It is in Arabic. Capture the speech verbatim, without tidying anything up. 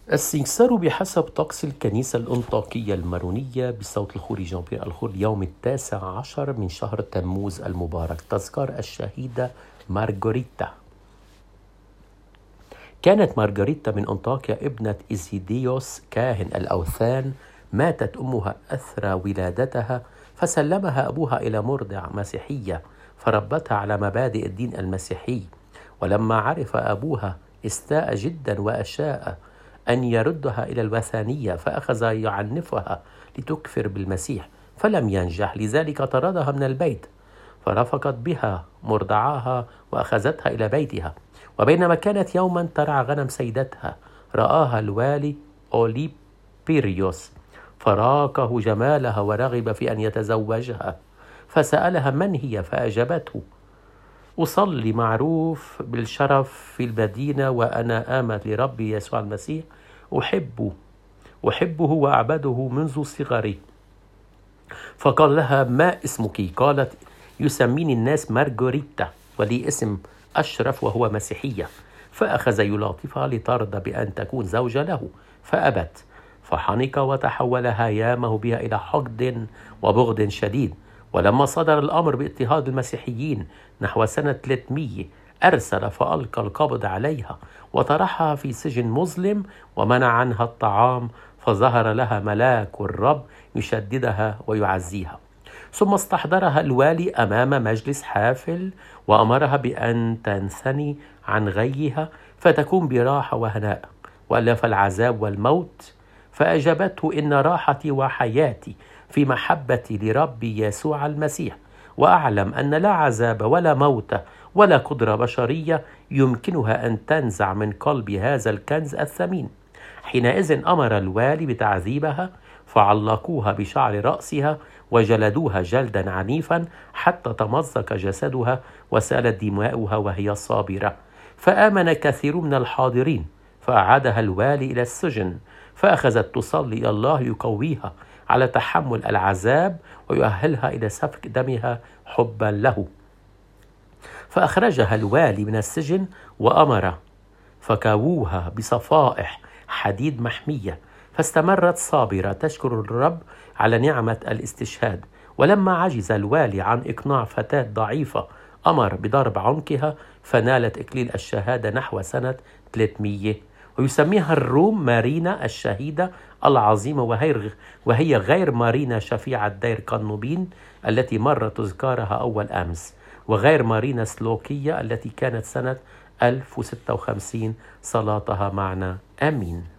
السنكسار بحسب طقس الكنيسة الأنطاكية المارونية بصوت الخوري جان بيير الخور يوم التاسع عشر من شهر تموز المبارك. تذكار الشهيدة مارغوريتا. كانت مارغوريتا من أنطاكيا ابنة إيزيديوس كاهن الأوثان. ماتت أمها أثر ولادتها، فسلمها أبوها إلى مرضع مسيحية فربتها على مبادئ الدين المسيحي. ولما عرف أبوها استاء جدا وأشاء أن يردها إلى الوثنية، فأخذ يعنفها لتكفر بالمسيح فلم ينجح، لذلك طردها من البيت. فرفقت بها مرضعاها وأخذتها إلى بيتها. وبينما كانت يوما ترعى غنم سيدتها، رآها الوالي أوليبيريوس فراقه جمالها ورغب في أن يتزوجها، فسألها من هي، فأجابته: أصلي معروف بالشرف في المدينة، وأنا آمة لربي يسوع المسيح، أحبه أحبه وأعبده منذ صغري. فقال لها: ما اسمك؟ قالت: يسميني الناس مارغوريتا، ولي اسم أشرف وهو مسيحية. فأخذ يلاطفها لترضى بأن تكون زوجة له، فأبت. فحنق وتحول هيامه بها إلى حقد وبغض شديد. ولما صدر الأمر باضطهاد المسيحيين نحو سنة ثلاثمئة، أرسل فألقى القبض عليها وطرحها في سجن مظلم ومنع عنها الطعام، فظهر لها ملاك الرب يشددها ويعزيها. ثم استحضرها الوالي أمام مجلس حافل وأمرها بأن تنثني عن غيها فتكون براحة وهناء، وألف العذاب والموت. فأجابته: إن راحتي وحياتي في محبتي لربي يسوع المسيح، وأعلم أن لا عذاب ولا موت ولا قدرة بشرية يمكنها أن تنزع من قلبي هذا الكنز الثمين. حينئذ أمر الوالي بتعذيبها، فعلقوها بشعر رأسها وجلدوها جلدا عنيفا حتى تمزق جسدها وسالت دماؤها وهي صابرة. فآمن كثير من الحاضرين، فأعادها الوالي إلى السجن، فأخذت تصلي إلى الله يقويها على تحمل العذاب ويؤهلها إلى سفك دمها حبا له. فأخرجها الوالي من السجن وأمر فكووها بصفائح حديد محمية، فاستمرت صابرة تشكر الرب على نعمة الاستشهاد. ولما عجز الوالي عن إقناع فتاة ضعيفة، أمر بضرب عنقها، فنالت إكليل الشهادة نحو سنة ثلاثمئة. ويسميها الروم مارينا الشهيدة العظيمة، وهي غير مارينا شفيعة دير قنوبين التي مر تذكارها أول أمس، وغير مارينا سلوكية التي كانت سنة ألف وستة وخمسين. صلاتها معنا. آمين.